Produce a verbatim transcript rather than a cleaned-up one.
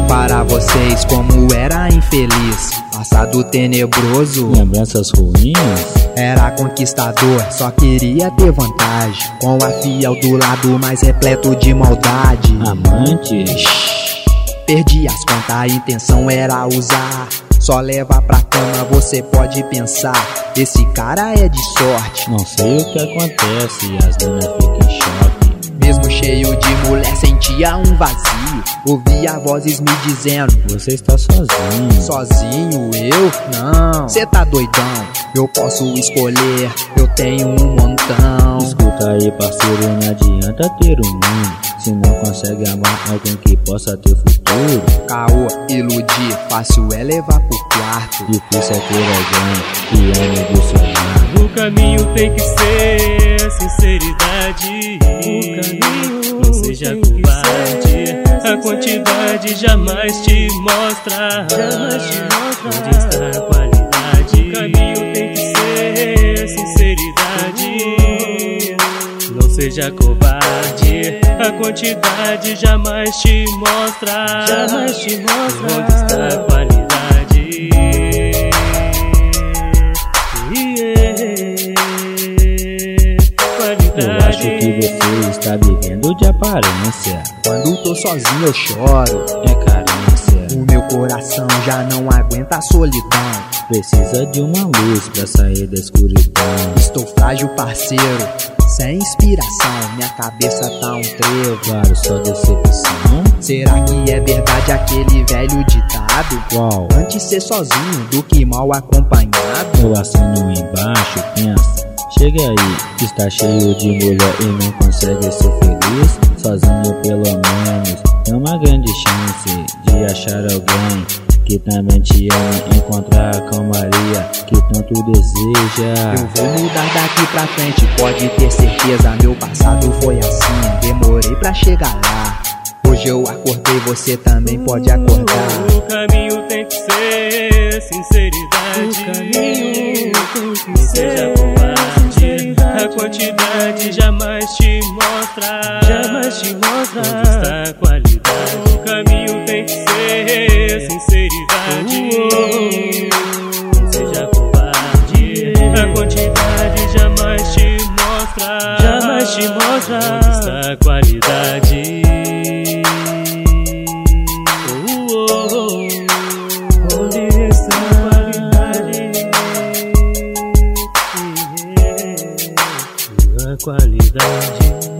para vocês como era infeliz. Passado tenebroso, lembranças ruins. Era conquistador, só queria ter vantagem. Com a fiel do lado mais repleto de maldade. Amante, perdi as contas, a intenção era usar. Só leva pra cama, você pode pensar, esse cara é de sorte. Não sei o que acontece, as donas ficam em choque. Mesmo cheio de mulher, sentia um vazio. Ouvia vozes me dizendo: você está sozinho. Sozinho? Eu? Não. Cê tá doidão? Eu posso escolher, eu tenho um montão. Escuta aí, parceiro, não adianta ter um mundo se não consegue amar alguém que possa ter futuro. Caô, iludir, fácil é levar pro quarto. Difícil é ter alguém que ame do seu lado. O caminho tem que ser sinceridade. O caminho não seja covarde. A quantidade jamais te mostra, jamais te mostra onde está a qualidade. O caminho tem que ser sinceridade. Não seja covarde. A quantidade jamais te mostra, jamais te mostra onde está a qualidade. Yeah. Qualidade. Eu acho que você está vivendo de aparência. Quando tô sozinho eu choro, é carência. O meu coração já não aguenta a solidão. Precisa de uma luz pra sair da escuridão. Estou frágil, parceiro, sem inspiração. Minha cabeça tá um trevo, claro, só decepção. Será que é verdade aquele velho ditado? Qual? Antes ser sozinho do que mal acompanhado. Eu assino embaixo, pensa. Chega aí, está cheio de mulher e não consegue ser feliz. Sozinho pelo menos tem uma grande chance de achar alguém que também te ama, encontrar a calmaria que tanto deseja. Eu vou mudar daqui pra frente, pode ter certeza. Meu passado foi assim, demorei pra chegar lá. Hoje eu acordei, você também pode acordar. O caminho tem que ser sinceridade. O caminho tem que não seja covarde. A quantidade jamais te mostra, jamais te mostra onde está a qualidade. O caminho tem que ser sinceridade. Não seja covarde. A quantidade jamais te mostra, jamais te mostra onde está a qualidade. Onde está a qualidade? A qualidade.